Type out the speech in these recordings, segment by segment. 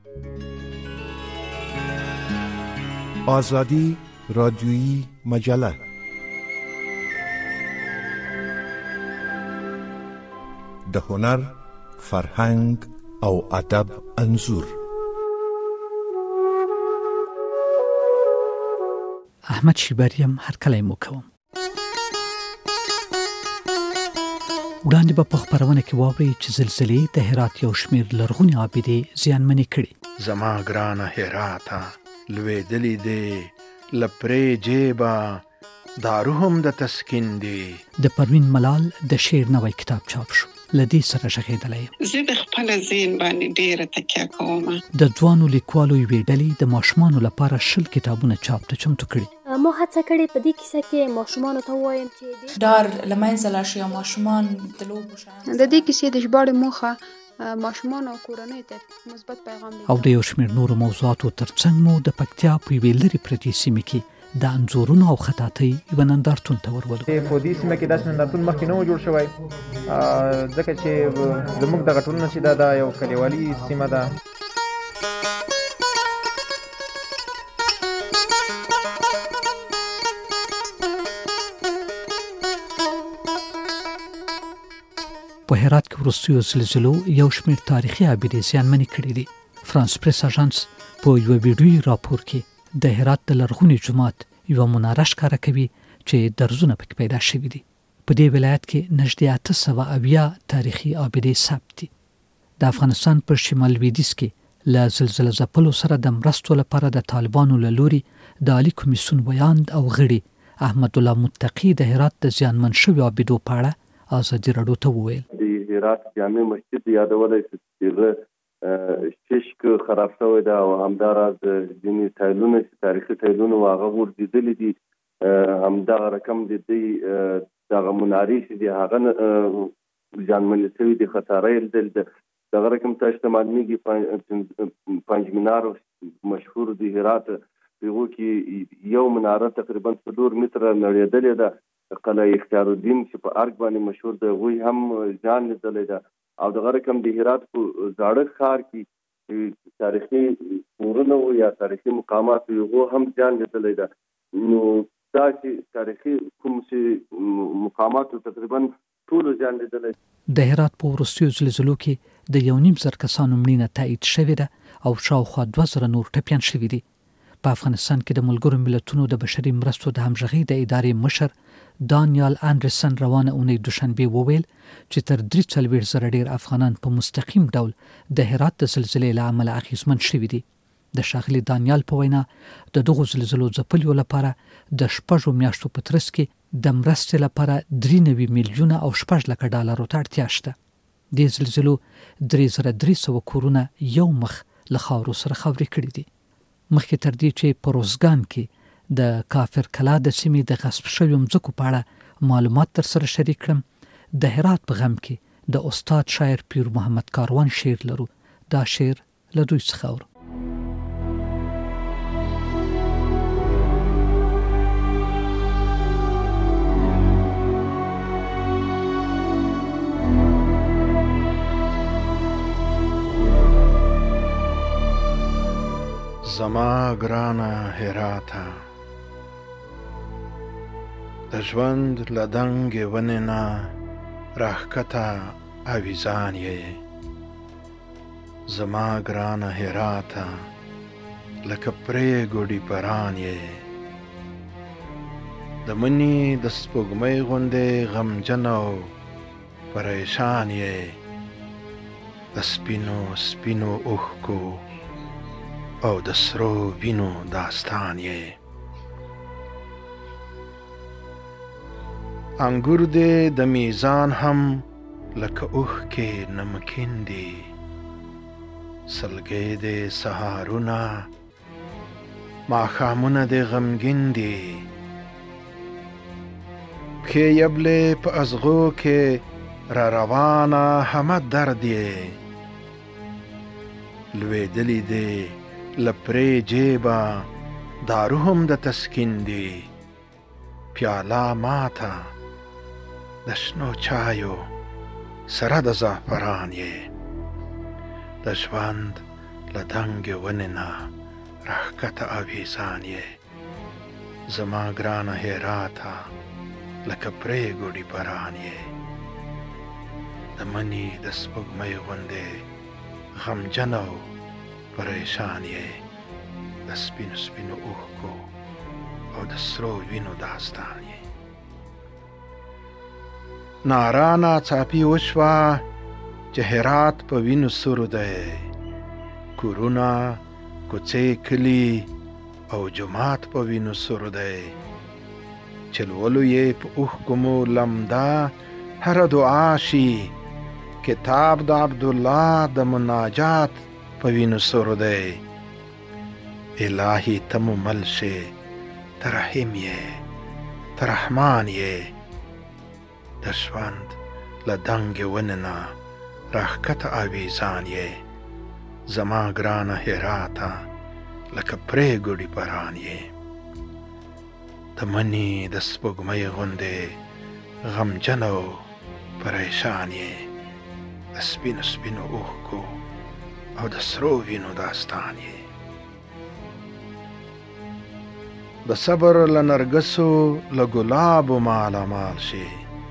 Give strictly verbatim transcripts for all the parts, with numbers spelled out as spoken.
آزادی رادیویی مجله. د هنر، فرهنګ او ادب انځور. احمد شیباریم هر کله مو کوم. وړاندې به په خبرونه کې واوري چې زلزلې د هرات یو شمېر لرغونې عابدې زیانمنې کړي. زما ګرانه هراته لوېدلې دې لپرې جیبه دارو هم د تسکین دی. د پروین ملال د شعر نوی کتاب چاپ شو. لدې سره شغېدلی یم. زه د خپل ذهن باندې ډېره تکیه کوم. د ځوانو لیکوالو یوې ډلې د ماشومانو لپاره شل کتابونه چاپ ته چمتو کړي. ما هڅه کړې په دې کیسه کې ماشومانو ته ووایم چې ډار له منځه لاړ شي او ماشومان د لوبو شیانو د دې کیسې د ژباړې موخه ماشومان او کورنۍ ته مثبت پیغام دی. او د یو شمېر نورو موضوعاتو ترڅنګ مو د پکتیا په یوې لرې پرتې سیمې کې د انځورونو او خطاطۍ یوه نندارتون ته ورولو. په دې سیمه کې داسې نندارتون مخکې نه و جوړ شوی، ځکه چې زموږ دغه ټولنه چې دا دا یو کلیوالي سیمه ده. په هرات کې وروستیو زلزلو یو شمېر تاریخي عابدې زیانمنې کړي دي. فرانس پریس اژانس په یوه ویډیویي راپور کې د هرات د لرغوني جومات یوه مناره ښکاره کوي چې درزونه پکې پیدا شوي دي. په دې ولایت کې نږدې اته سوه اویا تاریخي عابدې ثبت دي. د افغانستان په شمال لویدیځ کې له زلزله ځپلو سره د مرستو لپاره د طالبانو له لوري د عالي کمیسیون ویاند او غړي احمد الله متقي د هرات د زیانمن شویو عابدو په اړه ازادي راډیو ته وویل. د هرات جامع مسجد یادولای شي چې ششک خراب شوی ده او همداراز ځینې تایلونه چې تاریخي تایلونه هغه ورډېدلي دي. همدغه رقم د دې دغه منارې چې دي هغه زیانمنې شوي دي، خساره یې لیدل ده. دغه رقم ته معلومېږي پنج مینار مشهور دی هرات، هغو کې یو مناره تقریبا څلور متره نړېدلې ده. قلعه اختیار الدین چې په ارګ باندې مشهور ده هغوی هم زیان لیدلی ده. او دغه رقم د هرات په زاړه ښار کې تاریخي کورونه وو یا تاریخي مقامات هغو هم زیان لیدلی ده. نو دا چې تاریخي کوم چې مقاماتو تقریبا ټولو زیان لیدلی. د هرات په وروستیو زلزلو کې د یو نیم زر کسانو مړینه تایید شوې ده او شاوخوا دوه زره نور ټپیان شوي دي. په افغانستان کې د ملګرو ملتونو د بشري مرستو د همغږۍ د ادارې مشر دانیال اندرسن روانه اونۍ دوشنبه وویل چې تر درې څلوېښت زره ډېر افغانان په مستقیم ډول د هرات د زلزلې له امله اغېزمن شوي دي. د ښاغلي دانیال په وینا د دغو زلزلو ځپلیو لپاره د شپږو میاشتو په ترڅ کې د مرستې لپاره درې نوي میلیونه او شپږ لکه ډالرو ته اړتیا شته. دې زلزلو درې زره درې سوه کورونه یو مخ له خاورو سره خاورې کړي دي. مخکې تر دې چې په روزګان کې د کافر کلا د سیمې د غصب شویو مځکو په اړه معلومات در سره شریک کړم، د هرات په غم کې د استاد شاعر پیر محمد کاروان شعر لرو. دا شعر له دوی څخه اورو. زما ګرانه هراته د ژوند له دنګې ونې نه راښکته اویزان یې. زما ګرانه هراته لکه پرېږو ډیپران یې. د مني د سپوږمۍ غوندې غمجن او پریشان یې. د سپینو سپینو اوښکو او د سرو وینو داستان یې. انګور دې د میزان هم لکه اوښکې نمکین دي. سلګۍ دې سهارونه ماښامونه دې غمګین دي. پښې یبلې په ازغو کې را روانه همه درد یې. لوېدلې دې لپرې جیبه دارو هم د تسکین دی. پیاله ماته د شنو چایو سره د زعفران یې. د ژوند له دنګې ونې نه راښکته اویزان یې زما ګرانه هراته لکه پرېګوډي باران یې د مني د سپوږمۍ غوندې غمجن او پریشان یې د سپینو سپینو اوښکو او د سرو وینو داستان یې نارا ناڅاپي وشوه چې هرات په وینو سور دی کورونه کوڅې کلي او جومات په وینو سور دی چې لولو یې په اوښکو مو لمده هره دعا شي کتاب د عبدالله د مناجات په وینو سور دی الهي ته مو مل شې ته رحیم یې ته رحمان یې د ژوند له دنګې ونې نه راښکته اویزان یې زما ګرانه هراته لکه پرېګوډي باران یې د مني د سپوږمۍ غوندې غمجن او پریشان یې د سپینو سپینو اوښکو او د سرو وینو داستان یې د صبر له نرګسو له ګلابو مالا مال شي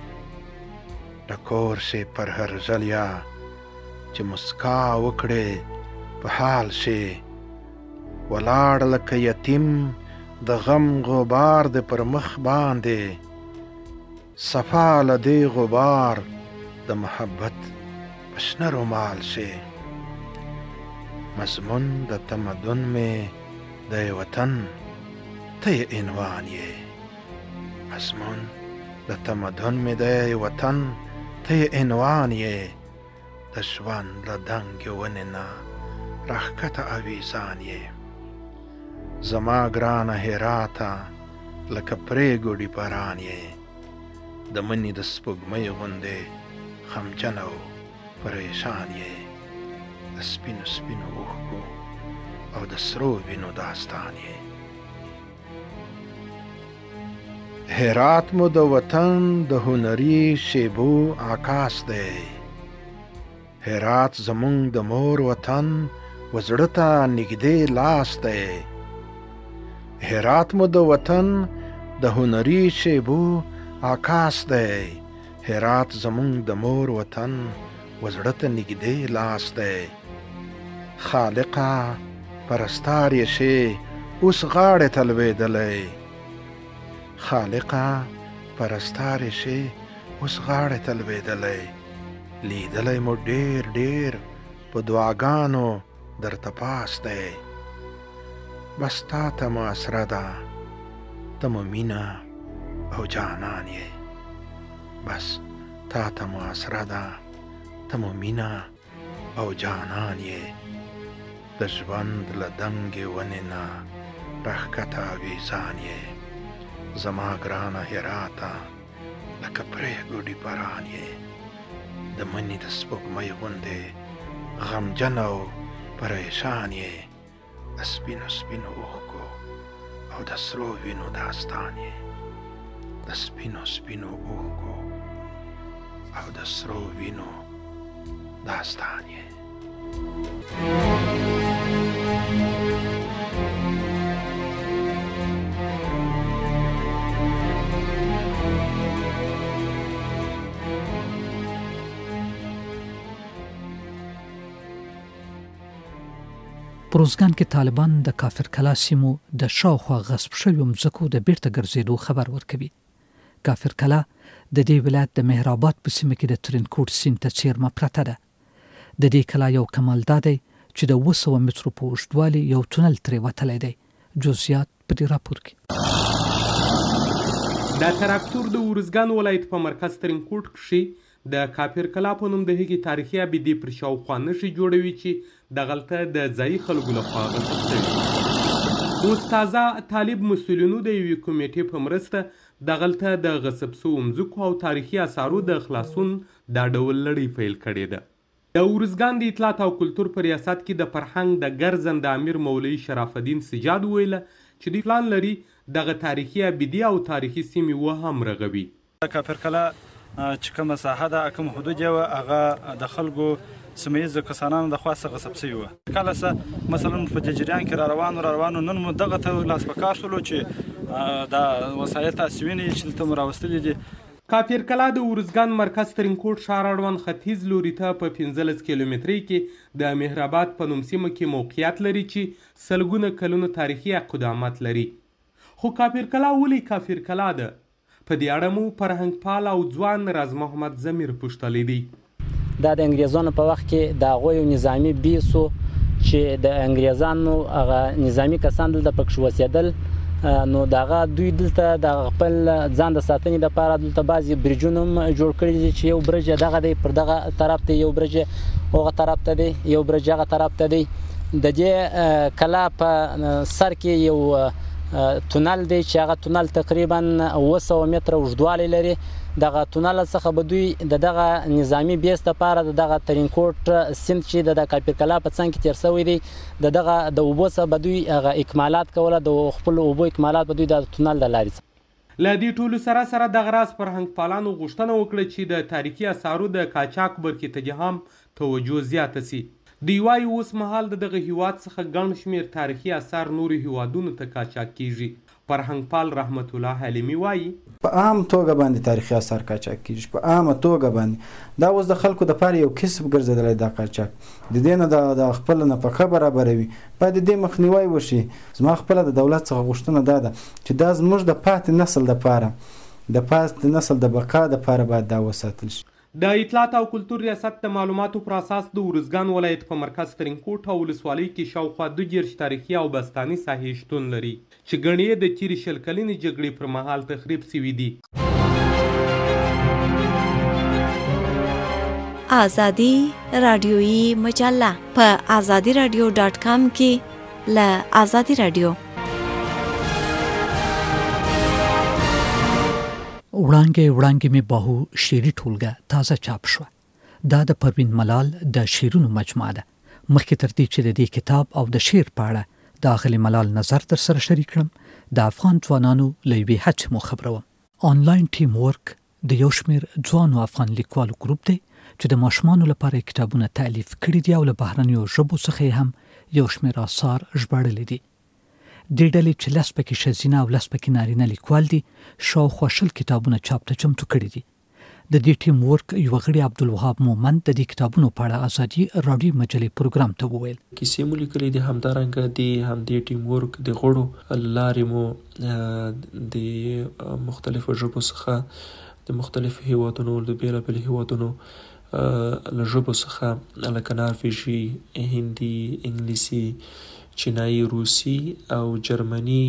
ټکور شي پر هر ژلیا چې مسکا وکړې په حال شي ولاړ لکه یتیم د غم غبار د پر مخ باندې صفا له دې غبار د محبت په شنه رومال شي مضمون د تمدن مې د وطن ته یې عنوان یې مضمون د تمدن مې د وطن ته یې عنوان یې د ژوند له دنګې ونې نه راښکته اویزان یې زما ګرانه هراته لکه پرېګوډي باران یې د مني د سپوږمۍ غوندې غمجن او پریشان یې د سپینو سپینو اوښکو او د سرو وینو داستان یې هرات مو د وطن د هنري شیبو عکاس دی هرات زمونږ د مور وطن وزړه ته نږدې لاس دی هرات مو د وطن د هنري شیبو عکاس دی هرات زمونږ د مور وطن وزړه ته نږدې لاس دی خالقه پرستار یې شې اوس غاړې ته لوېدلی خالقه پرستار یې شې اوس غاړې ته لوېدلی لیدلی مو ډېر ډېر په دعاګانو درته پاس دی بس تا ته مو اسره ده ته مو مینه او جانان یې بس تا ته مو اسره ده ته مو مینه او جانان یې د ژوند له دنګې ونې نه راښکته اویزان یې زما ګرانه هراته لکه پرېګوډي باران یې د مني د سپوږمۍ غوندې غمجن او پریشان یې د سپینو سپینو اوښکو او د سرو وینو داستان یې د سپینو سپینو اوښکو او د سرو وینو داستان یې پروزګان کې طالبان د کافر کلا سیمو د شاوخوا غصب شویو مځکو د بیرته ګرځېدو خبر ورکوي. کافر کلا د دې ولایت د مهرآباد په سیمه کې د ترینکوټ سیند ته څیرمه پرته ده. د دې کلا یو کمال دا دی چې د اوه سوه مترو په اوږدوالي یو تونل ترې وتلی دی. جزئیات په دې راپور کې. د تراکتور د ارزګان ولایت په مرکز ترینکوټ کښې د کافر کلا په نوم د هغې تاریخي ابدې پر شاوخوا نښې جوړوي چې دغلته د ځایي خلکو لخوا غصب شوي. اوس تازه طالب مسؤلینو د یوې کمیټې په مرسته دغلته د غصب شوو مځکو او تاریخي اثارو د خلاصون دا ډول لړۍ پیل کړې ده. د ارزګان د اطلاعات او کلتور په ریاست کې د فرهنګ د ګرځنده امیر مولوي شرف الدین سجاد وویله چې دوی پلان لري دغه تاریخي ابدې او تاریخي سیمې وهم رغوي. کافر کلا چې کومه ساحه ده کوم حدود یې وه هغه د خلکو سیمه ییزو کسانانو د خوا څخه غصب شوي وه. کله څه مثلا په دې جریان کې را روانو را روانو نن مو دغه ته لاس په کار شولو چې دا وسایل تاسې وینئ چې دلته مو راوستلي دي. کافر کلا د ارزګان مرکز ترینکوټ ښار اړوند ختیځ لوري ته په پنځلس کیلومترۍ کې د مهرآباد په نوم سیمه کې موقعیت لري چې سلګونه کلونو تاریخي قدامت لري. خو کافر کلا ولې کافر کلا ده؟ په دې اړه مو فرهنګ پال او ځوان راز محمد ضمیر پوښتلی دی. دا د انګریزانو په وخت کې د هغوی نظامي بیسو چې د انګریزانو هغه نظامي کسان دلته پکښې اوسېدل، نو دغه دوی دلته د خپل ځان د ساتنې لپاره دلته بعضې برجونه هم جوړ کړي دي چې یو برج دغه دی پر دغه طرف ته، یو برج هغه طرف ته دی، یو برج هغه طرف ته دی. د دې کلا په سر کې یو تونل دی چې هغه تونل تقریبا اوه سوه متره اوږدوالی لري. دغه تونل څخه به دوی د دغه نظامي بیس لپاره د دغه ترینکوټ سیند چې د کافر کلا په څنګ کې تیر شوی دی د دغه د اوبو څخه به دوی هغه اکمالات کوله، د خپلو اوبو اکمالات به دوی د تونل د لارې څخه. له دې ټولو سره سره دغه راز فرهنګ پالانو غوښتنه وکړه چې د تاریخي اثارو د قاچاق برخې ته هم توجه زیاته سي. دوی وایي اوس مهال د دغه هیواد څخه ګڼ شمېر تاریخي اثار نورو هیوادونو ته قاچاق کیږي. فرهنګ پال رحمت الله حلیمي وایي په عام توګه باندې تاریخي اثار قاچاق کیږي، په عامه توګه باندې. دا اوس د خلکو دپاره یو کسب ګرځېدلی دا قاچاق، د دې نه د خپله نفقه برابروي. باید د دې مخنیوی وشي. زما خپله د دولت څخه غوښتنه دا ده چې دا زموږ د پاتې نسل دپاره د پاتې نسل د بقا دپاره باید دا وساتل شي. د اطلاعات او کلتور ریاست د معلوماتو پر اساس د ارزګان ولایت په مرکز ترینکوټ او ولسوالۍ کې شاوخوا دوه دېرش تاریخي او بستاني ساحې شتون لري چې ګڼې یې د تېرې شل کلنې جګړې پر مهال تخریب سوي دي. آزادي رادیویي مجله په آزادي رادیو ډاټ کام کې له آزادي رادیو وړانګې وړانګې مې باهو شعري ټولګه تازه چاپ شوه. دا د پروین ملال د شعرونو مجموعه ده. مخکې تر دې چې د دې کتاب او د شعر په اړه د اغلې ملال نظر در سره شریک کړم، د افغان ځوانانو له یوې هڅې مو خبروم. آنلاین ټیم ورک د یو شمېر ځوانو افغان لیکوالو ګروپ دی چې د ماشومانو لپاره کتابونه تألیف کړي دي او له بهرنیو ژبو څخه هم یو شمېر آثار ژباړلي دي. دې ډلې چې لس پکې ښځینه او لس پکې نارینه لیکوال دي شاوخوا شل کتابونه چاپ ته چمتو کړي دي. د دې ټیم ورک یو غړي عبدالوهاب مومند د دې کتابونو په اړه آزادي رادیو مجلې پروګرام ته وویل کیسې مو لیکلې دي، همدارنګه د همدې ټیم ورک د غړو لارې مو د مختلفو ژبو څخه د مختلفو هیوادونو د بېلابېلو هیوادونو له ژبو څخه لکه نرویژي، هندي، انګلیسي، چینایي، روسي او جرمني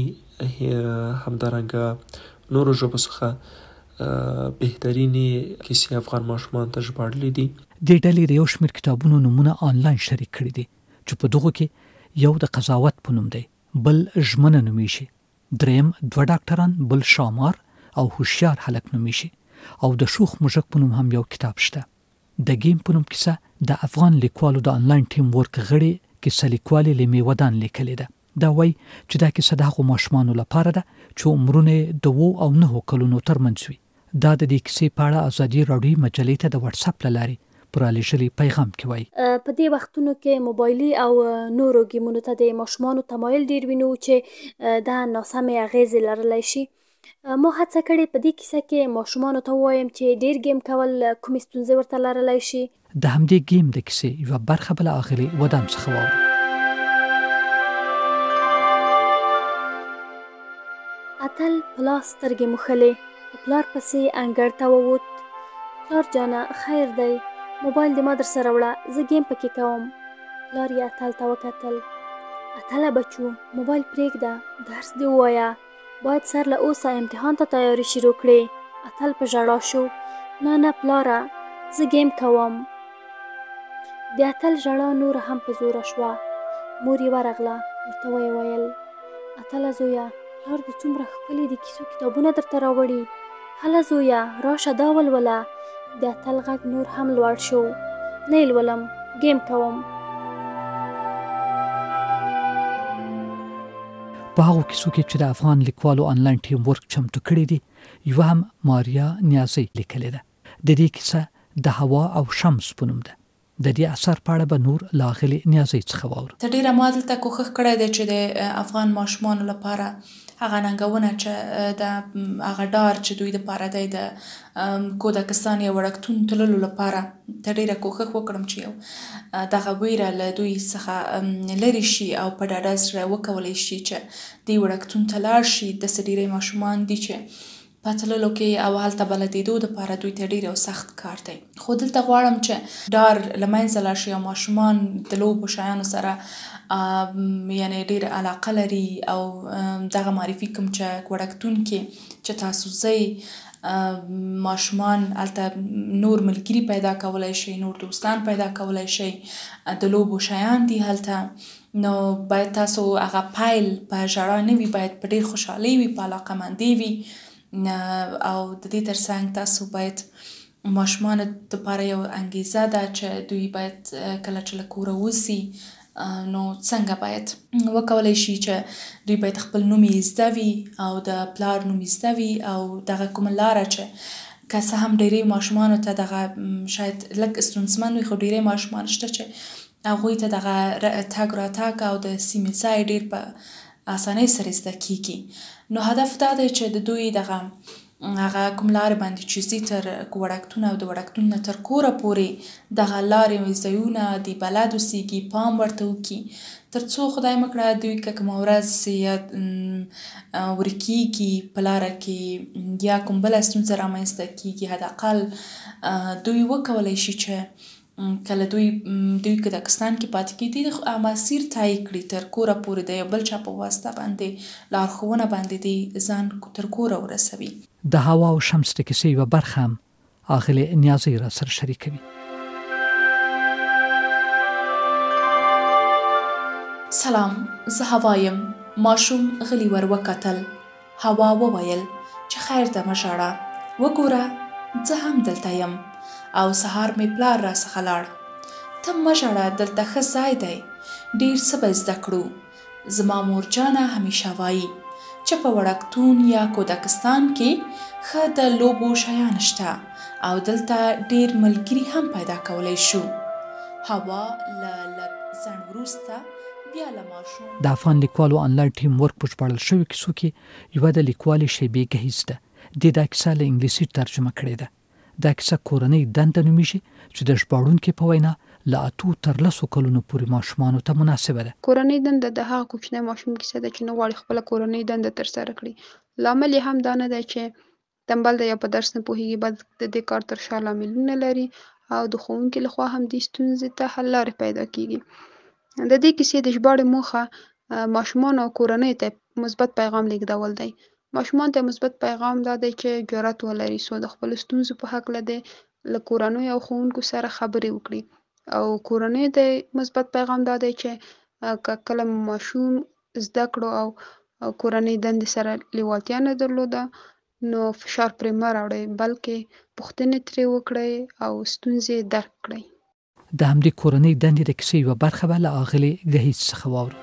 همدارنګه نورو ژبو څخه بهترینې کیسې افغان ماشومان ته ژباړلي دي. دې ډلې د یو شمېر کتابونو نومونه آنلاین شریک کړي دي چې په دغو کې یو د قضاوت په نوم دی، بل ژمنه نومیږي، دریم دوه ډاکټران، بل شامار او هوښیار هلک نومیږي، او د شوخ موږک په نوم هم یو کتاب شته. د گیم په نوم کیسه د افغان لیکوالو د آنلاین ټیم ورک غړي کیسه لیکوالې لیمې ودان لیکلې ده. دا وایي چې دا کیسه د هغو ماشومانو لپاره ده چې عمرونه د اوو او نهو کلونو ترمنځ وي. دا د دې کیسې په اړه آزادي رادیو مجلې ته د واتساپ له لارې پر رالېږلي پیغام کې وایي په دې وختونو کې موبایلي او نورو ګیمونو ته د ماشومانو تمایل ډېر وینو چې دا ناسمې اغېزې لرلی شي. ما هڅه کړې په دې کیسه کې ماشومانو ته ووایم چې ډېر گیم کول کومې ستونزې ورته لرلی شي. د همدې گیم د کیسې یوه برخه به له اغلې ودان څخه واورو. اتل په لاس سترګې موښلې په پلار پسې انګړ ته ووت. پلار جانه خیر دی، موبایل دې ما در سره وړه، زه گیم پکې کوم. پلار یې اتل ته وکتل. اتله بچو موبایل پرېږده، درس دې ووایه، باید سر له اوسه امتحان ته تیاری شروع کړې. اتل په ژړا شو. نه نه پلاره زه گیم کوم. د اتل ژړا نوره هم په زوره شوه. مور یې ورغله، ورته ویې ویل اتله زویه پلار دې څومره ښکلي د کیسو کتابونه درته راوړي، هله زویه راشه دا ولوله. د اتل غږ نور هم لوړ شو. نه یې لولم، گیم کوم. په هغو کیسو کې چې د افغان لیکوالو آنلاین ټیم ورک چمتو کړي دي یوه هم ماریا نیازی لیکلې ده. د دې کیسه د هوا او شمس په نوم ده. د دې اثر په اړه به نور لاغلي نیازي څخه واورو. ته ډیره ما دلته کوښښ کړی دی چې د افغان ماشومانو لپاره هغه ننګونه چې د هغه ډار چې دوی دپاره دی د کودکستان یا وړکتون تللو لپاره ته ډیره کوښښ وکړم چې یو دغه ویره له دوی څخه لرې شي او په ډاډه زړه وکولی شي چې دوی وړکتون ته لاړ شي. داسې ډیری ماشومان دي چې په تللو کې او هلته بلدېدو دپاره دوی ته ډېر یو سخت کار دی. خو دلته غواړم چې ډار له منځه لاړ شي او ماشومان د لوبو شیانو سره یعنې ډېر علاقه لري او دغه معرفي کوم چې وړکتون کې چې تاسو ځئ ماشومان هلته نور ملګري پیدا کولی شي، نور دوستان پیدا کولی شي، د لوبو شیان دي هلته. نو باید تاسو هغه پیل په ژړا نه وي، باید په ډېر خوشحالۍ وي، په علاقهمندۍ وي او د دې ترڅنګ تاسو باید ماشومانو دپاره یو انګیزه ده چې دوی باید کله چې له کوره وځي نو څنګه باید وکولی شي چې دوی باید خپل نوم یې زده وي او د پلار نوم یې زده وي او دغه کومه لاره چې که څه هم ډېری ماشومانو ته دغه شاید لږ ستونزمن وي، خو ډېری ماشومان شته چې هغوی ته دغه تګ راتګ او د سیمې ځای ډېر په اسانۍ سره زده کیږي. نو هدف دا دی چې د دوی دغه هغه کوم لارې باندې چې ځي تر وړکتون او د وړکتون نه تر کوره پورې دغه لارې ځایونه دوی بلد اوسیږي، پام ورته وکړي، تر څو خدای مه کړه دوی که کومه ورځ یا ورکیږي په لاره کې یا کوم بله ستونزه رامنځته کیږي، حداقل دوی وکولی شي چې کله دوی دوی کودکستان کې پاتې کېدي مسیر طی کړي تر کوره پورې د یو بل چا په واسطه باندې لارښوونه باندې دې ځان تر کوره ورسوي. د هوا او شمس د کیسې یوه برخه هم اغلې نیازۍ را سره شریکوي. سلام، زه هوا یم. ماشوم غلی ور وکتل. هوا وویل چې خیر ده مه ژاړه، وګوره زه هم دلته یم او سهار می پلار را څخه لاړ. ته مه ژاړه، دلته ښه ځای دی، ډېر څه به زده کړو. زما مور جانه همیشه وایي چې په وړکتون یا کودکستان کې ښه د لوبو شیان شته او دلته ډېر ملګري هم پیدا کولی شو. هوا له لږ ځنډ وروسته بیا له ماشوم د افغان لیکوالو آنلاین ټیم ورک په ژباړل شویو کیسو کې یوه د لیکوالې شیبې ګهیځ ده. دې دا کیسه له انګلیسي ترجمه کړې ده. دا کیسه کورنۍ دنده نومیږي چې د ژباړونکي په وینا له اتو تر لسو کلونو پورې ماشومانو ته مناسبه ده. کورنۍ دنده د هغه کوچنی ماشوم کیسه ده چې نه غواړي خپله کورنۍ دنده ترسره کړي. لامل یې هم دا نه دی چې تنبل دی یا په درس نه پوهېږي، بلکې د دې کار تر شا لاملونه لري او د ښوونکي لخوا هم دې ستونزې ته حل لارې پیدا کېږي. د دې کیسې د ژباړې موخه ماشومانو او کورنۍ ته مثبت پیغام لیږدول دی. ماشومان ته مثبت پیغام دا دی چې جرأت ولري څو د خپلو ستونزو په هکله د له کورنیو او ښوونکو سره خبرې وکړي. او کورنۍ ته مثبت پیغام دا دی چې که کله ماشوم زده کړو او کورنۍ دندې سره لیوالتیا نه درلوده نو فشار پرې مه راوړئ، بلکې پوښتنې ترې وکړئ او ستونزې درک کړئ. د همدې کورنۍ دندې د کیسې یوه برخه به له اغلې ګهیځ څخه واورو.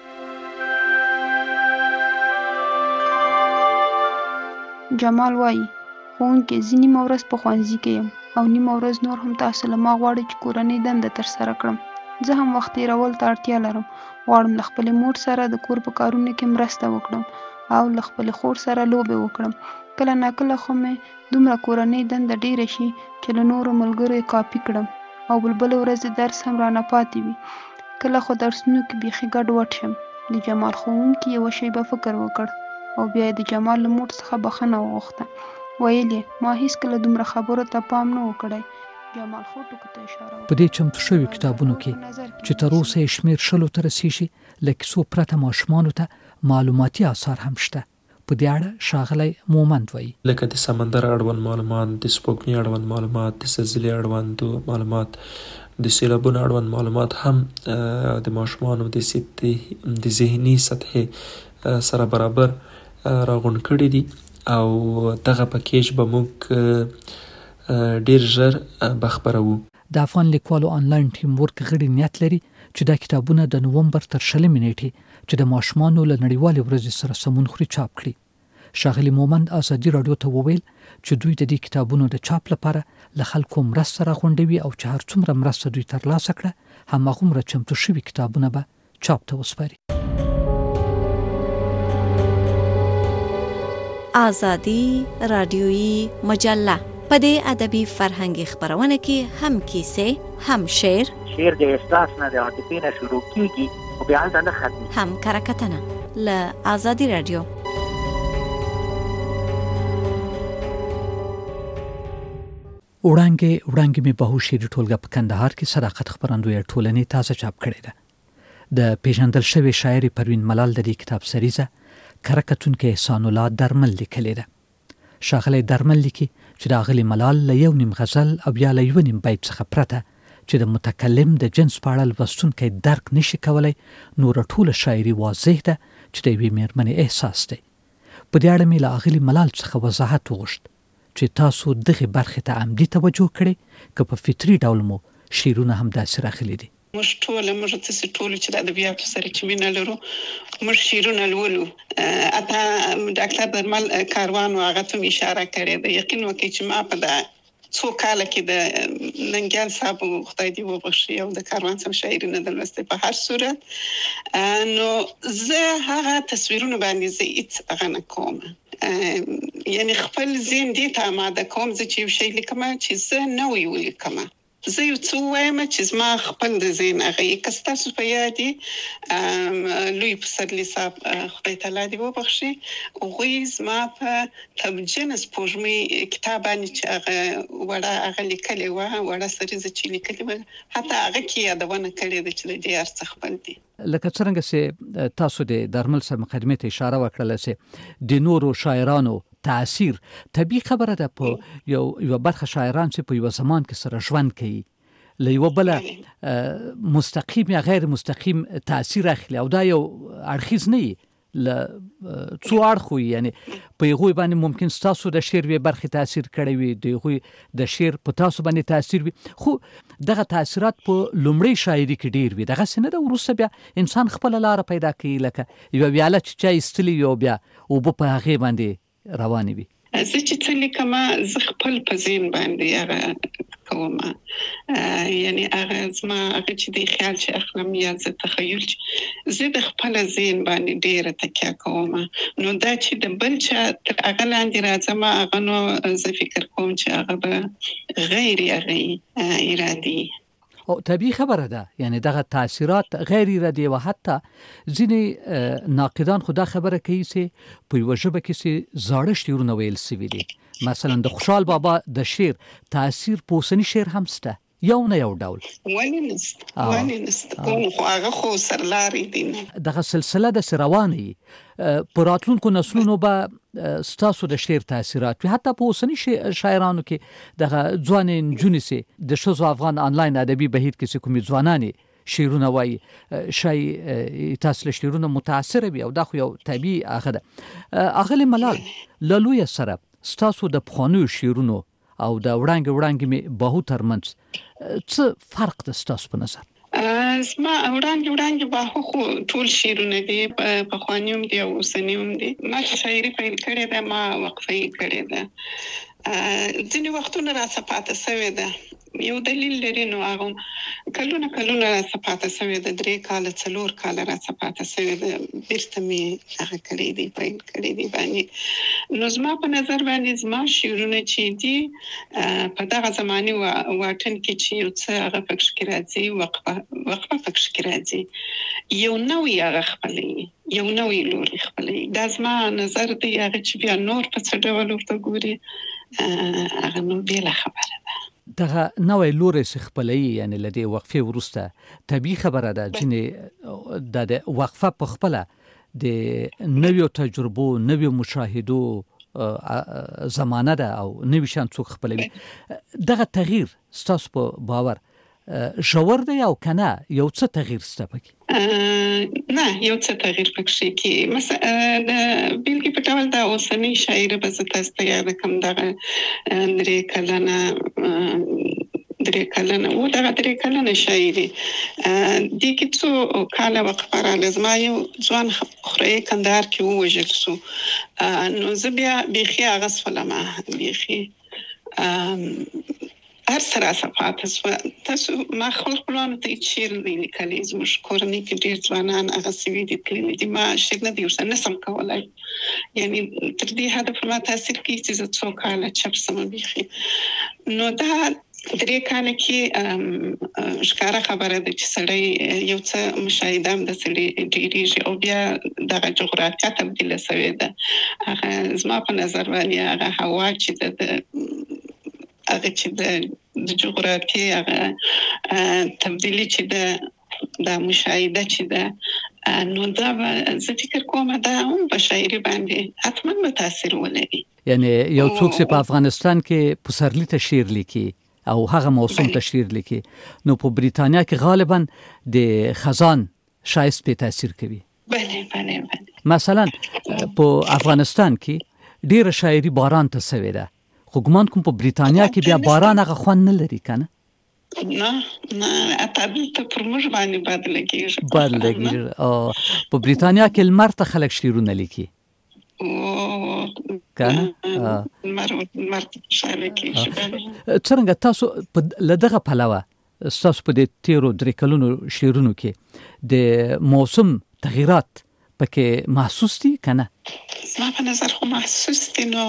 جمال وایي ښوونکی زه نیمه ورځ په ښوونځي کې یم او نیمه ورځ نور هم تاسو له ما غواړئ چې کورنۍ دنده ترسره کړم. زه هم وخت تېرولو ته اړتیا لرم. غواړم له خپلې مور سره د کور په کارونو کې مرسته وکړم او له خپلې خور سره لوبې وکړم. کله ناکله خو مې دومره کورنۍ دنده ډېره شي چې له نورو ملګرو یې کاپي کړم او بل بله ورځ درس هم رانه پاتې وي. کله خو درسونو کې بیخي ګډ وډ شم. د جمال ښوونکي یوه شیبه فکر وکړ او بیا یې د جمال له مور څخه بخښنه وغوښته. ویل یې ما هیڅکله دومره خبرو ته پام نه و کړی. جمال ښو ټکو ته اشاره وکړه. په دې چمتو شویو کتابونو کې چې تر اوسه یې شمېر شلو ته رسیږي له کیسو پرته ماشومانو ته معلوماتي آثار هم شته. په دې اړه ښاغلی مومند وایي لکه د سمندر اړوند معلومات، د سپوږمۍ اړوند معلومات، د زلزلې اړوند معلومات، د سیلابونو اړوند معلومات هم د ماشومانو د ذهني سطحې سره برابر راغونډ کړي دي او دغه پکیج به موږ ډیر ژر به خپروو. د افغان لیکوالو آنلاین ټیم ورک غړي نیت لري چې دا کتابونه د نومبر تر شلمې نیټې چې د ماشومانو له نړیوالې ورځې سره سمون خوري چاپ کړي. ښاغلي مومند ازادي راډیو ته وویل چې دوی د دې کتابونو د چاپ لپاره له خلکو مرسته راغونډوي او چې هر څومره مرسته دوی ترلاسه کړه هماغومره چمتو شوي کتابونه به چاپ ته وسپاري. آزادی رادیویی مجله په دې ادبي فرهنګي خبرونه کې هم کیسې هم شعر شعر د احساس نه د عاطفې نه شروع کیږي او بیا هلته نه ختمي هم کرکټنه له آزادی رادیو. وړاندې وړاندې مې بهو شعري ټولګه په کندهار کې صداقت خبرندوی ټولنې تازه چاپ کړې ده. د پیژندل شوی شاعر پروین ملال د دې کتاب سریزه کرکټونکو احسان الله درمل لیکلې ده. ښاغلی درمل لیکي چې د اغلي ملال له یو نیم غزل او بیا له یو نیم بیت څخه پرته چې د متکلم د جنس په اړه لوستونکی درک نشي کولای نور ټوله شاعري واضح ده چې د یوې مېرمنې احساس دی. په دې اړه مې له اغلي ملال څخه وضاحت وغوښت چې تاسو دغه برخې ته عمدي توجه کړئ که په فطري ډول مو شعرونه هم داسې راغلي دي. موږ ټول موږ تاسو ټول چې د ادبیاتو سره چې مینه لرو موږ شعرونه لولو. اته ډاکټر درمل کاروان هغه ته اشاره کړې ده. یقین وکړئ چې ما په د څو کال کې د ننګیال صاحب خدای دې وبخښي او د کاروان صاحب شاعري نه درلسته په هر صورت نو زه هغه تصویرونه باندې زه هیڅ هغه نه کوم. یعنی خپل ذهن دې ته آماده کوم چې یو شی لیکم چې زه نه وی ولیکم. زه یو څه وایم چې زما خپل د ذهن هغه یک ستاسو په یادي لوی پسرلی صاحب خدای تعالی دې وبخښي غوی زما په تبجن سپوږمۍ کتاب باندې چې هغه وړه هغه لیکلې و وړه سریزه چې لیکلې و حتی هغه کې یادونه کړې ده چې د دې ارڅ خپل دي. لکه څنګه چې تاسو د درمل سره مقدمه ته اشاره وکړه چې د نورو شاعرانو تاثیر طبیعي خبره ده. په یو یو برخه شاعران چې په یو زمان کې سره ژوند کوي له یو بل مستقیم یا غیر مستقیم تاثیر اخلي او دا یو اړخیز نه ل څو اړخو یعنی په یوه باندې ممکن تاسو د شعر وی برخه تاثیر کړی وي د یوه د شعر په تاسو باندې تاثیر وي خو دغه تاثیرات په لومړی شاعري کې ډیر وي. دغه سینه د ورسره بیا انسان خپل لار پیدا کوي لکه یو ویاله چې چا استلی یو بیا او په هغه باندې رواني وي. زه چې څه لیکم زه خپل په ذهن باندې هغه کوم. یعنی هغه زما هغه چې د خیال چې اخلم یا زه تخیل زه د خپل ذهن باندې ډیره تکیه کوم. نو دا چې د بل چا هغه لاندې راځم هغه نو زه فکر کوم چې هغه به غیر هغه ارادي او طبیعي خبره ده. یعنی دغه تاثیرات غیر ارادي او حتی ځینې ناقدان خدا خبره کوي چې په یو ژبه کې چې زاړه شعرونه ویل سوي دي. مثلا د خوشحال بابا د شعر تاثیر په اوسني شعر هم شته یو نه یو ډول. ولې نست ولې نست کوم خو هغه خو سرلاري دي. دغه سلسله د رواني په راتلونکو نسلونو به ستاسو د شعر تاثیرات وي. حتی په اوسني شاعرانو کې دغه ځوان نجونې سي د شوزو افغان آنلاین ادبي بهیر کې کومې ځوانانې شعرونه وایي شای تاسو له شعرونو متاثر وي او دا خو یو طبيعي هغه ده. اغلی ملال لالوی سره ستاسو د پخوانیو شعرونو او د وړاندې وړاندې می بهو ترمنځ څه فرق ده ستاسو په نظر؟ اسما وړاندې وړاندې بهو خو ټول شعرونه دي په خوانیوم دي او اوسنیوم دي. ما شاعري پیل کړې ده ما وقفه کړې ده. ځینې وختونه را صفاته سوې ده یو دلیل لري نو هغه کلونه کلونه را صفاته سوې ده درې کال څلور کال را صفاته سوې ده بیرته می هغه کړې دي پیل کړې دي باندې. نو زما په نظر باندې زما شعرونه چې دي په دغه زماني واټن کې چې یو څه هغه پکښ کې راځي وقفه وقفه پکښ کې راځي یو نوې هغه خپلې یو نوې لوري خپلې. دا زما نظر دی. هغه چې بیا نور په څه ډول ورته ګوري هغه نو بله خبره ده. دغه نوې لوري خپلې یعنی لدی وقفه ورسته طبيعي خبره ده چې د وقفه په خپل د نویو تجربو نویو مشاهدو زمانه ده او نوی شان څوک خپلوي. دغه تغییر ستاسو په باور ژور دی او کنه یو څه تغییر سته پکې؟ نه یو څه تغییر پکې کې مثلا د بیلګې په ډول د اوسنۍ شاعر به زه تاسو ته یاد کوم دغه درې کلنه درې کلنه و دغه درې کلنه شاعري د کې څو کاله وقفه را لازمه یو ځوان خوري کندهار کې ووژل شو. نو زه بیا بیخي هغه سولم بیخي هر سره صفات تاسو ما خپل خپلوانو ته شعر لیکلی زموږ کورنۍ کې ډېر ځوانان هغه سوي دي تللي دي ما شعر نه دي ورسره نسم کولی یعنی تر دې حده پر ما تاثیر کوي چې زه څو کاله چپ سمه بیخي. نو دا درې کاله کې ښکاره خبره ده چې سړی یو څه مشاهده هم د سړي ډېرېږي او بیا دغه جغرافیه تبدیله سوې ده. هغه زما په نظر باندې هغه هوا چې ده هغه چې د جغرافیې هغه تبدیلی چې ده د مشاهده چې ده نو دا زه فکر کوم دا هم په شاعري باندې حتما به تاثیر ولري. یعنی یو څوک چې په افغانستان کې پسرلی ته شعر لیکي او هغه موسم ته شعر لیکي نو په بریتانیا کې غالبا د خزان شایست په تاثیر کوي. بله بله بله. مثلا په افغانستان کې ډیره شاعري باران ته سوي ده خو ګمان کوم په بریتانیا کې بیا باران هغه خوند نه لري کنه؟ نه نه اتابل ته پر موږ باندې بد لګیږي بد لګیږي او په بریتانیا کې لمر ته خلک شعرونه لیکي کنه؟ لمر لمر شاعر کیږي. څنګه تاسو په لدغه پلوه تاسو په دې تیرو درې کلونو شعرونو کې د موسم تغیرات پکې محسوس دي کنه؟ زما په نظر خو محسوس دي. نو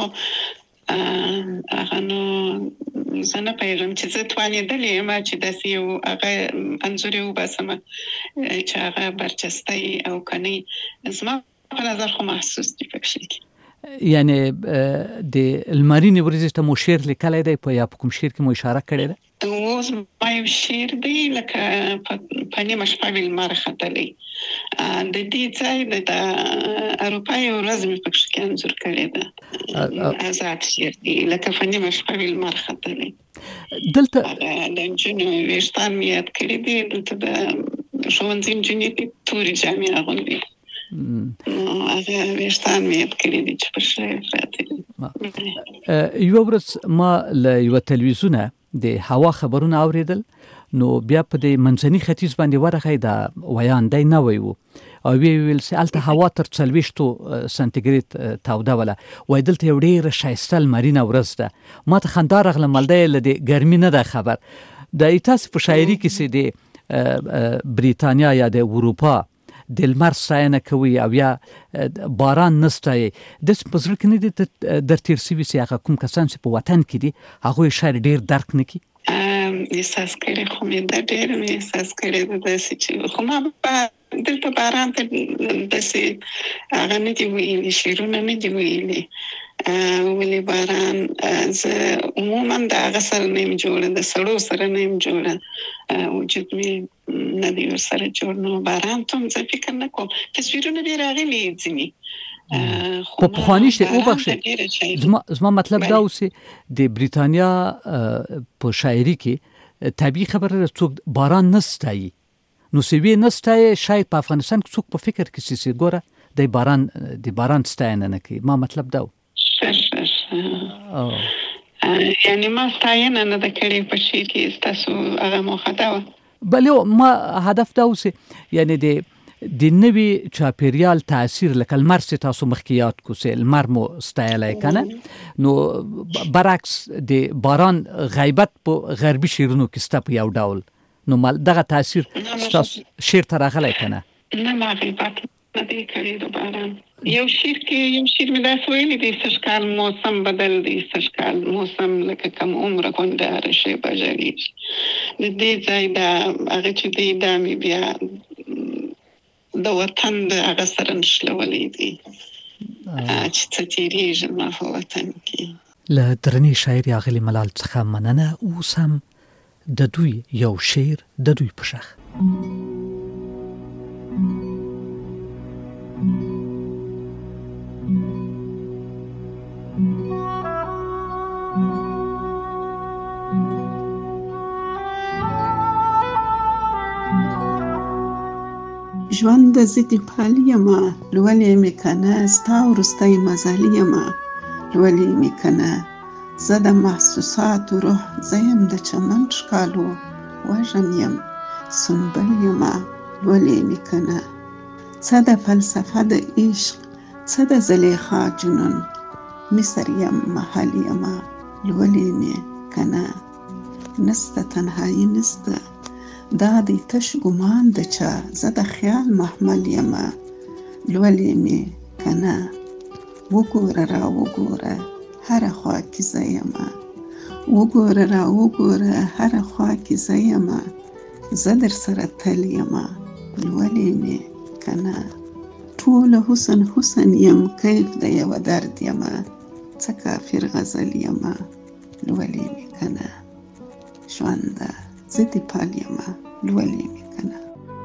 هغه نو زه نه پوهېږم چې زه توانېدلې یم چې داسې یو هغه انځور یې وباسم چې هغه برجسته او که نه زما په نظر خو محسوس دي په شعر کې. یعنی د لمرینې ورځې ته مو شعر لیکلی دی په یا په کوم شعر کې مو اشاره کړې ده؟ اوس ما یو شعر دی لکه په نیمه شپه وي لمر ختلی د دې ځای د اروپا یو ورځ مې پکښې کې انځور کړې ده آزاد شعر دی لکه په نیمه شپه وي لمر ختلی. دلته د نجونو ویښتان مې یاد کړي دي دلته د ښوونځي نجونې دي تورې جامې اغوندي هغه ویښتان مې یاد کړي دي چې په شعر پراته دي. یوه ورځ ما له یوه تلویزیونه د هوا خبرونه اوریدل نو بیا په د منځني ختیځ باندې ورغی دا ویاندی نوی و او وی ویل چې هلته هوا تر څلوېښتو سانتیګریډ توده وله وایي دلته یو ډېره ښایسته لمرینه ورځ ده. ما ته خندا راغله مالده یې له د ګرمي نه ده خبر. د تاسې په شاعري کې چې د بریتانیا یا د اروپا د لمر ستاینه کوي او یا باران نه ستایي داسې په زړه کې نه دي در تېر سوي چې هغه کوم کسان چې په وطن کې دي هغوی شاید ډېر درک نه کړي؟ احساس کړی خو مې دا ډېر مې احساس کړی ده داسې چې خو ما دلته باران ته داسې هغه نه دي ویلي شعرونه نه دي ویلي ولې باران زه عموما د هغه سره نه یم جوړه د سړو سره نه یم جوړه وجود مې نه دی ورسره جوړ نو باران ته هم زه فکر نه کوم. تصویرونه ډېر راغلي ځینې په پخواني شعر وبخښئ زما مطلب دا و چې د بریتانیا په شاعري کې طبیعي خبره ده څوک باران نه ستایي نو چې ویې نه ستایي شاید په افغانستان کې څوک په فکر کې چې ګوره د باران د باران ستاینه نه کوي. ما مطلب دا و یعنی ما ستاینه نه ده کړې په شعر کې ستاسو هغه موخه دا وه؟ بله ما هدف دا و چې یعنی د د نوي چاپیریال تاثیر لکه لمر چې تاسو مخکې یاد کړو چې لمر مو ستایلی که نه نو برعکس د باران غیبت په غربي شعرونو کې سته په یو ډول نو دغه تاثیر ستاسو شعر ته راغلی که نه؟ نه ما غیبت نه دی کړی د باران. یو شعر کې یو شعر مې داسې ویلي دی سږ کال موسم بدل دی سږ کال موسم لکه کم عمره غونډه هره شیبه ژړېږي د دې ځای دا هغه چې دی دا مې بیا د وطن د هغه سره نښلولی دی چې څه تېرېږي ما په وطن کې. له درنې شاعرې اغلې ملال څخه مننه. اوس هم د دوی یو شعر د دوی په شخ ژوند د ضد پال یمه لولې مې کنه ستا وروستی مزل یمه لولې مې کنه زه د محسوساتو روح زه یم د چمن ښکالو وږم یم سنبل یمه لولې مې کنه څه د فلسفه د عشق، څه د زلیخا جنون. مصر یم محل یمه لولې مې کنه. نسته تنهایی نسته دا دی تش ګمان د چا، زه د خیال محمل یمه لولې مې کنه. وګوره را وګوره هر خوا کې زه یمه، وګوره را وګوره هر خوا کې زه یمه، زه در سره تل یمه لولې مې کنه. ټول حسن حسن یم کیف د یوه درد یمه، څه کافر غزل یمه لولې مې کنه. ژونده زه دې پال یمه لولې مې کنه.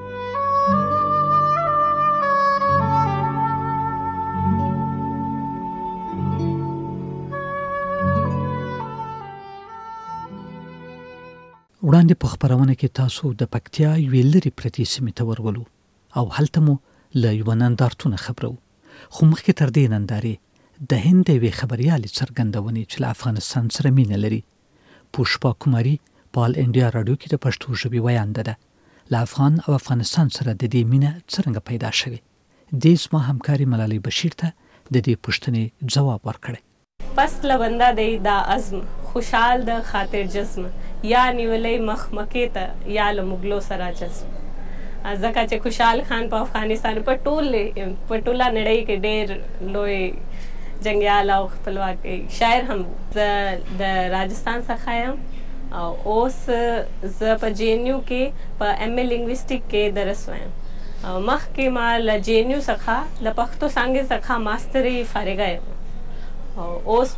وړاندې په خبرونه کې تاسو د پکتیا یوې لرې پرتې سیمې ته ورولو او هلته مو له یوه نندارتونه خبرو. خو مخکې تر دې نندارې د هند یوې خبریالې څرګندونې چې له افغانستان سره مینه لري. پوشپا کماري په آل انډیا راډیو کې د پښتو ژبې ویانده ده. له افغان او افغانستان سره د دې مینه څرنګه پیدا شوې؟ دې زما همکاري ملالۍ بشیر ته د دې پوښتنې ځواب ورکړی. پس لونده دی دا عزم خوشحال د خاطر جسم، یا نیولې مخ مکې ته یا له مغلو سره جسم. ځکه چې خوشحال خان په افغانستان په ټول په ټوله نړۍ کې ډېر لوی جنګیال او خپلواک شاعر هم. زه د راجستان څخه یم او اوس زه په جے این یو کې په ایم اے لنګویسټیک کې درس وایم. مخکې ما له جے این یو څخه له پښتو څانګې څخه ماستري فارغه یم او اوس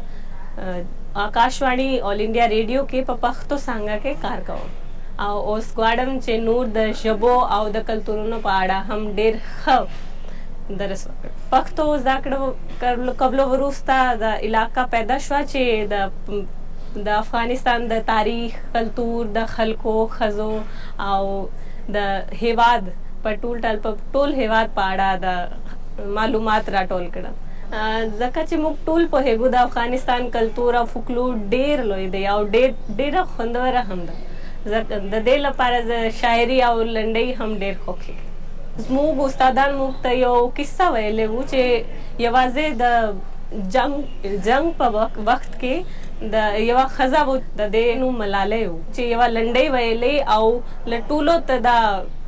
په آکاشوانی آل انډیا ریډیو کې په پښتو څانګه کې کار کوم او اوس غواړم چې نور د ژبو او د کلتورونو په اړه هم ډېر ښه درس وکړم. پښتو زده کړو قبل وروسته د علاقه پیدا شوه چې د د افغانستان د تاریخ، کلتور، د خلکو، ښځو او د هیواد په ټول ټال په ټول هیواد په اړه د معلومات راټول کړم. ځکه چې موږ ټول پوهېږو د افغانستان کلتور او فولکلور ډېر لوی دی او ډېر ډېره خوندوره هم ده. د دې لپاره زه شاعري او لنډۍ هم ډېر خوښوم. زموږ استادان موږ ته یو کیسه ویلې وو چې یوازې د جنګ جنګ په وخت کې د یوه ښځه و د دې نوم ملالۍ و چې یوه لنډۍ ویلې او له ټولو ته دا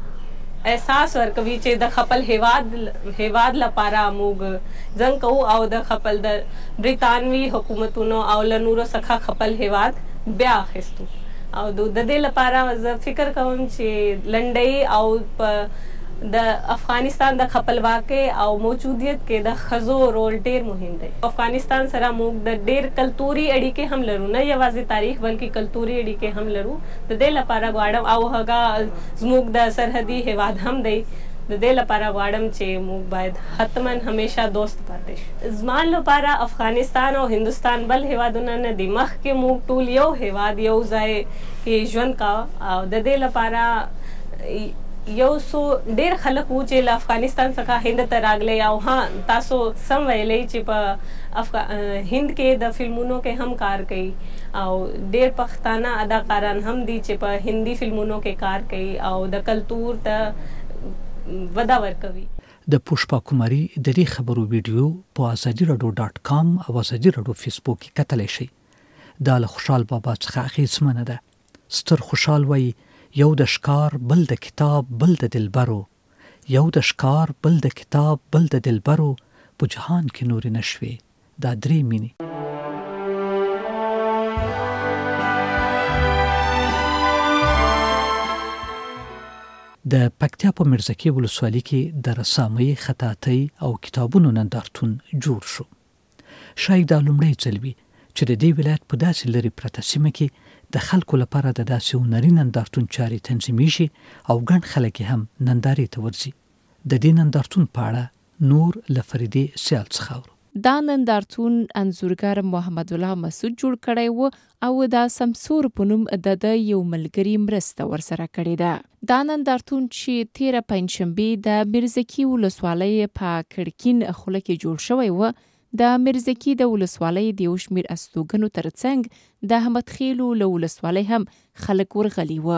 احساس ورکوي چې د خپل هیواد هیواد لپاره موږ جنګ کوو او د خپل د برطانوي حکومتونو او له نورو څخه خپل هیواد بیا اخیستو. او د دې لپاره زه فکر کوم چې لنډۍ او په د افغانستان د خپلواکۍ او موجودیت کې د ښځو رول ډېر مهم دی. افغانستان سره موږ د ډېر کلتوري اړیکې هم لرو، نه یوازې تاریخ بلکې کلتوري اړیکې هم لرو. د دې لپاره غواړم او هغه زموږ د سرحدي هیواد هم دی. د دې لپاره غواړم چې موږ باید حتما همیشه دوست پاتې شو. زما لپاره افغانستان او هندوستان بل هیوادونه نه دي. مخکې موږ ټول یو هیواد یو ځای کې ژوند کاوه او د دې لپاره یو څو ډېر خلک وو چې له افغانستان څخه هند ته راغلی او ها تاسو سم ویلی چې په افغا... هند کې د فلمونو کې هم کار کوي او ډېر پښتانه اداکاران هم دي چې په هندي فلمونو کې کار کوي او د کلتور ته وده ورکوي. د پوشپا کماري د دې خبرو ویډیو په ازادي راډیو ډاټ کام او ازادي راډیو فیسبوک کې کتلی شئ. دا له خوشحال بابا څخه اخیستمنه ده. ستر خوشحال وایي یو د ښکار بل د کتاب بل د دلبرو، یو د ښکار بل د کتاب بل د دلبرو، په جهان کې نورې نشوې دا درې مینې. د پکتیا په میرزکې ولسوالۍ کې د رسامۍ، خطاطۍ او کتابونو نندارتون جوړ شو. شاید دا لومړی ځل وي چې د دې ولایت په داسې لرې پرته سیمه کې د خلکو لپاره د داسې هنري نندارتون چارې تنظیمیږي او ګڼ خلک هم نندارې ته ورځي. د دې نندارتون په اړه نور له فریدې سیال څخه اورو. دا نندارتون انځورګر محمد الله مسعود جوړ کړی و او دا سمسور په نوم د د یو ملګري مرسته ورسره کړې ده. دا نندارتون چې تیره پنجشنبې د میرزکې ولسوالۍ په کړکین خوله کې جوړ شوی و، د میرزکې د ولسوالۍ د یو شمېر استوګنو ترڅنګ د احمد خیلو له ولسوالۍ هم خلک ورغلي و.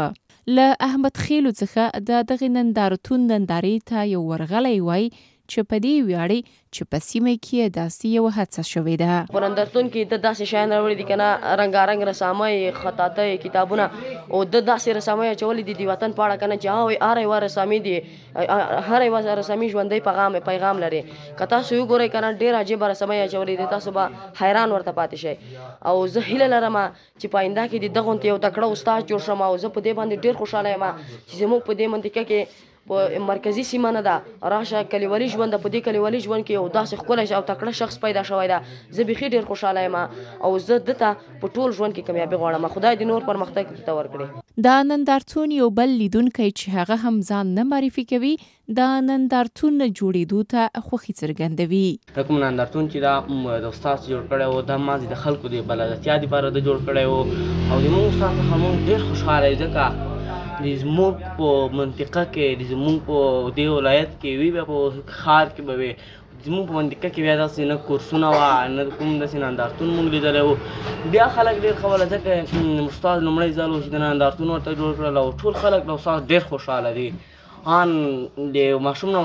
له احمد خیلو څخه د دغې نندارتون نندارې ته یو ورغلی وای چې په دې ویاړي چې په سیمه کې داسې یو هڅه شوې ده. په نندارتون کې د داسې شیان راوړي دي که نه رنګارنګ رسامۍ خطاطۍ کتابونه او د داسې رسامۍ اچولې دي د وطن په اړه که نه چې هغه هره یوه رسامي دي هره یوه رسامي ژوندی پیغام پیغام لري. که تاسو وګورئ که نه ډېر عجیبه رسامۍ اچولې دي تاسو به حیران ورته پاتې شئ. او زه هیله لرم چې په آینده کې د دغونتې یو تکړه استاد جوړ شم او زه په دې باندې ډېر خوشحاله یم چې زموږ په دې منطقه کې په مرکزی سیمه نه ده راشه کلیوالي ژوند په دې کلیوالي ژوند کې یو داسې ښکلی او تکړه شخص پیدا شوی ده. زه بیخي ډېر خوشحاله یم او زه دته په ټول ژوند کې کامیابي غواړم. خدای دې نور پرمختګ دته ورکړي. دا نندارتون یو بل لیدونکی چې هغه هم ځان نه معرفي کوي دا نندارتون جوړېدو ته خوښي څرګندوي. دا کوم نندارتون چې دا د استاد جوړ کړی و دا مازې د خلکو د بلدتیا دپاره د جوړ کړی و او د موږ استاد څخه موږ ډېر خوشحاله یو ځکه د زموږ په منطقه کې د زموږ په دې ولایت کې وي بیا په ښار کې به وي زموږ په منطقه کې بیا داسې نه کورسونه وه نه کوم داسې نندارتون موږ لیدلی و. بیا خلک ډېر ښه وله ځکه استاد لومړی ځل و چې د نندارتون ورته جوړ کړل او ټول خلک د استاد ډېر خوشحاله دي. ان د ماشوم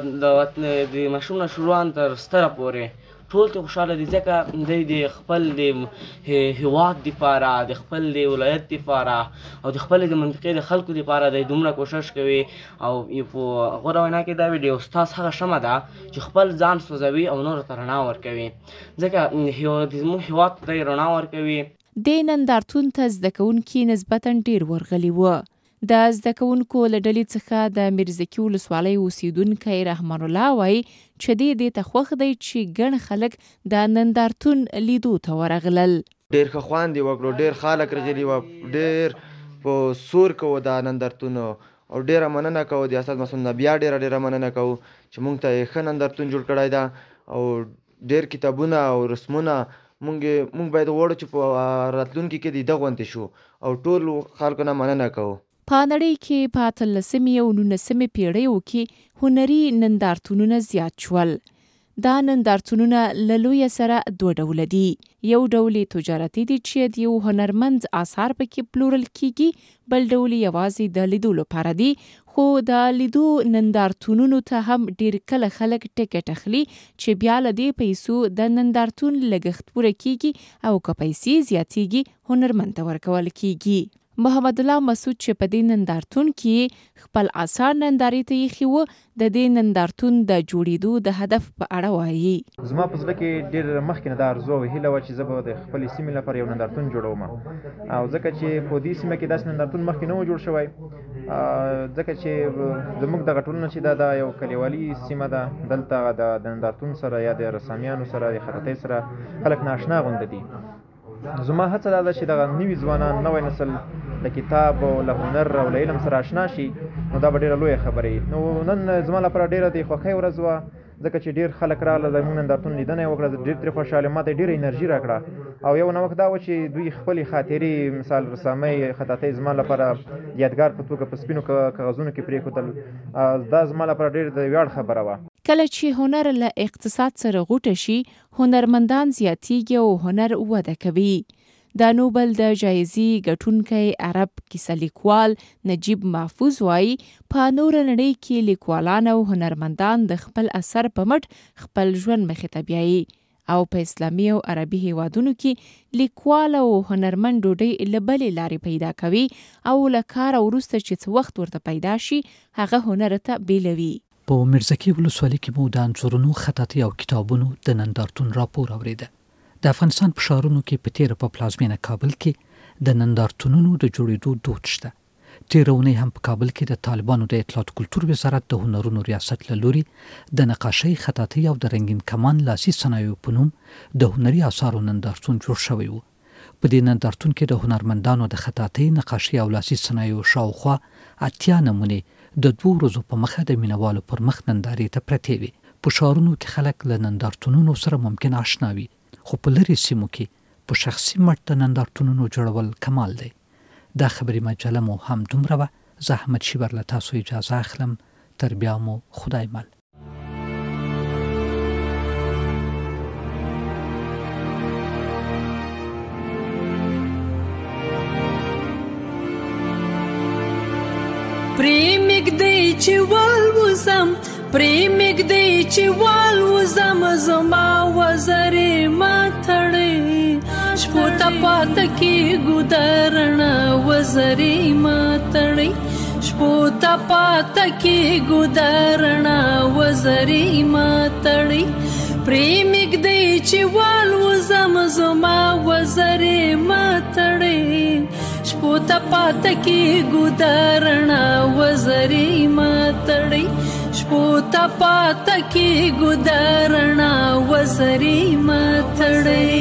نه د ماشوم نه شروع ان تر ستره پورې ټول ته خوشحاله دي ځکه دوی د خپل د هېواد دپاره د خپل د ولایت دپاره او د خپلې د منطقې د خلکو دپاره دی دومره کوشش کوي او په غوره وینا کې دا وي د استاد هغه شمه ده چې خپل ځان سوځوي او نورو ته رڼا ورکوي ځکه زموږ هېواد ته یې رڼا ورکوي. دې نندارتون ته زده کوونکي نسبتا ډېر ورغلي وه. د زده کوونکو له ډلې څخه د میرزکي ولسوالۍ اوسیدونکی رحمان الله وایي چې دې دې ته خوښ دی چې ګڼ خلک د نندارتون لیدو ته ورغلل. ډېر ښه خوند یې وکړو ډېر خلک راغلي وه ډېر په سور کوو دا نندارتون او ډېره مننه کوو د استاد مسعود نه بیا ډېره ډېره مننه کوو چې موږ ته یې ښه نندارتون جوړ کړی ده او ډېر کتابونه او رسمونه موږ موږ باید غواړو چې په راتلونکي کې د دغه غوندې شو او ټول خلکو نه مننه کوو. په نړۍ کې په اتلسمې او نولسمې پیړیو کې هنري نندارتونونه زیات شول. دا نندارتونونه له لویه سره دوه ډوله دي. یو ډول تجارتي دي چې د یو هنرمند آثار پکې پلورل کیږي بل ډول یوازې د لیدو لپاره دي خو د لیدو نندارتونونو ته هم ډېر کله خلک ټکټ اخلي چې بیا له دې پیسو د نندارتون لګښت پوره کیږي او که پیسې زیاتیږي هنرمند ته ورکول کیږي. محمد الله مسعود چې په دې نندارتون کې خپل آثار نندارې ته ایښي وو د دې نندارتون د جوړېدو د هدف په اړه وایي. زما په زړه کې ډېر مخکې نه دا آرزو او هیله وه چې زه به د خپلې سیمې لپاره یو نندارتون جوړوم او ځکه چې په دې سیمه کې داسې نندارتون مخکې نه و جوړ شوی ځکه چې زموږ دغه ټولنه چې دا د یو کلیوالي سیمه ده دلته د نندارتون سره یا د رسامیانو سره د خطاطۍ سره خلک نااشنا غونډه دي. زما هڅه دا ده چې دغه نوي ځوانان نوی نسل د کتاب او له هنر او له علم سره اشنا شي نو دا به ډېره لویه خبره وي. نو نن زما لپاره ډېره د خوښۍ ورځ وه ځکه چې ډېر خلک راغله زموږ نندارتون لیدنه یې وکړه ډېر ترې خوشحاله ما ته ډېره انرژي راکړه او یو نوښت دا و چې دوی خپلې خاطرې مثال رسامۍ خطاطۍ زما لپاره یادګار په توګه په سپینو کاغذونو کې پرېښودل دا زما لپاره ډېر د ویاړ خبره وه. کله چې هنر له اقتصاد سره غوټه شي هنرمندان زیاتیږي او هنر وده کوي. دا نوبل د جایزې ګټونکی عرب کیسه لیکوال نجیب محفوظ وایي په نوره نړۍ کې لیکوالان او هنرمندان د خپل اثر په مټ خپل ژوند مخې ته بیایي او په اسلامي او عربي هیوادونو کې لیکوال او هنرمند ډوډۍ له بلې لارې پیدا کوي او له کاره وروسته چې څه وخت ورته پیدا شي هغه هنر ته بیلوي. په میرزکي ولسوالۍ کې مو د انځورونو خطاطۍ او کتابونو د نندارتون راپور اورېده. د افغانستان په ښارونو کې په تیره په پلازمینه کابل کې د نندارتونونو د جوړېدو دود شته. تیره اونۍ هم په کابل کې د طالبانو د اطلاعات کلتور وزارت د هنرونو ریاست له لوري د نقاشۍ خطاطۍ او د رنګین کمان لاسي صنایعو په نوم د هنري آثارو نندارتون جوړ شوی و. په دې نندارتون کې د هنرمندانو د خطاطۍ نقاشۍ او لاسي صنایعو شاوخوا اتیا نمونې د دوو ورځو په مخه د مینوالو پر مخ نندارې ته پرتې وي. په ښارونو کې خلک له نندارتونونو سره ممکن آشنا وي خو په لرې سیمو کې په شخصي مټ د نندارتونونو جوړول کمال دی. دا خبري مجله مو هم دومره وه. زه احمد شیبر له تاسو اجازه اخلم. تر بیا مو خدای مل. مګدې چې والوزم پرې مګدې چې والوزم زما وزرې ما تړې شپو ته پاته کېږو د رڼا وزرې ما تړې شپو ته پاته کېږو د رڼا وزرې ما تړې پرې مګدې چې والوزم زما وزرې ما تړې شپو ته پاته کېږو د رڼا وزرې ما تړې شپو ته پاته کېږو د رڼا وزرې ما تړې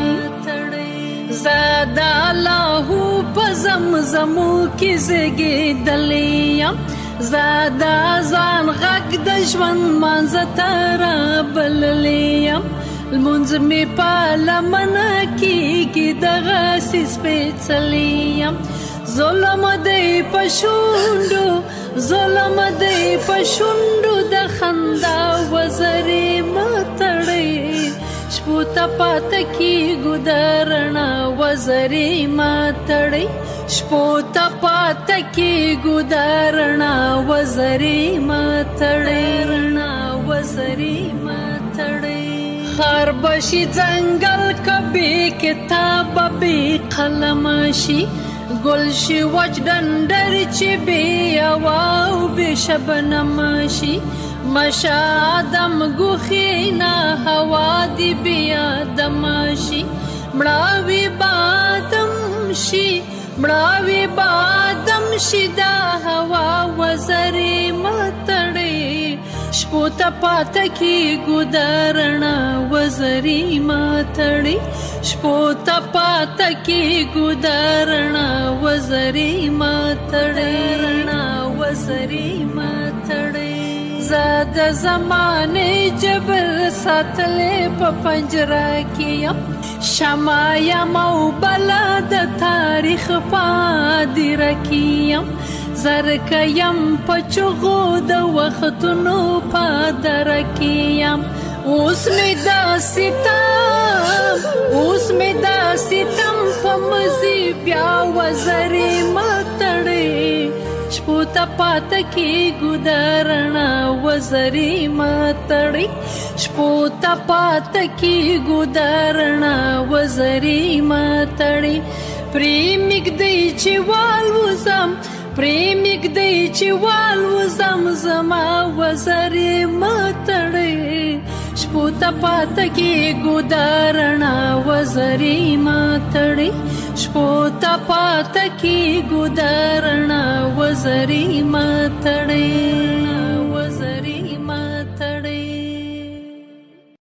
زاد الله په زمزمو کې زګېدلې یم زاد ځان غږ د ژوند منځ ته رابللې یم لمونځ مې په لمنه کېږي دغسې سپېڅلی یم ظلم دی په شونډو ظلم دی په شونډو د خندا وزرې ما تړې شپو ته پاته کېږو د رڼا وزرې ما تړې شپو ته پاته کېږو د رڼا وزرې ما تړې رڼا وزرې ما تړې خار بشي ځنګل کبي کتاب به قلم شي گل شي وچ ډنډر چې بې هوا او بې شبنم شي مشه آدم ګوښې نه هوا دې بې آدم شي مړاوي بادم شي مړاوي بادم شي دا هوا وزرې ما تړې شپو ته پاته کېږو د رڼا وزرې ما تړې شپو ته پاته کېږو د رڼا وزرې ما تړې رڼا وزرې ما تړې زه د زمانې جبر ساتلې په پنجره کې یم شمع یم او بلا د تاریخ په هدیره کې یم زرکه یم په چغو د وختونو په دره کې یم اوس مې دا ستم اوس مې دا ستم په مزي بیا وزرې ما تړې شپو ته پاته کېږو د رڼا وزرې ما تړې شپو ته پاته کېږو د رڼا وزرې ما تړې پرې مګدې چې والوزم پرې مګدې چې والوزم زما وزرې ما تړې شپو ته پاته کېږو د رڼا وزرې ما تړې شپو ته پاته کېږو د رڼا وزرې ما تړې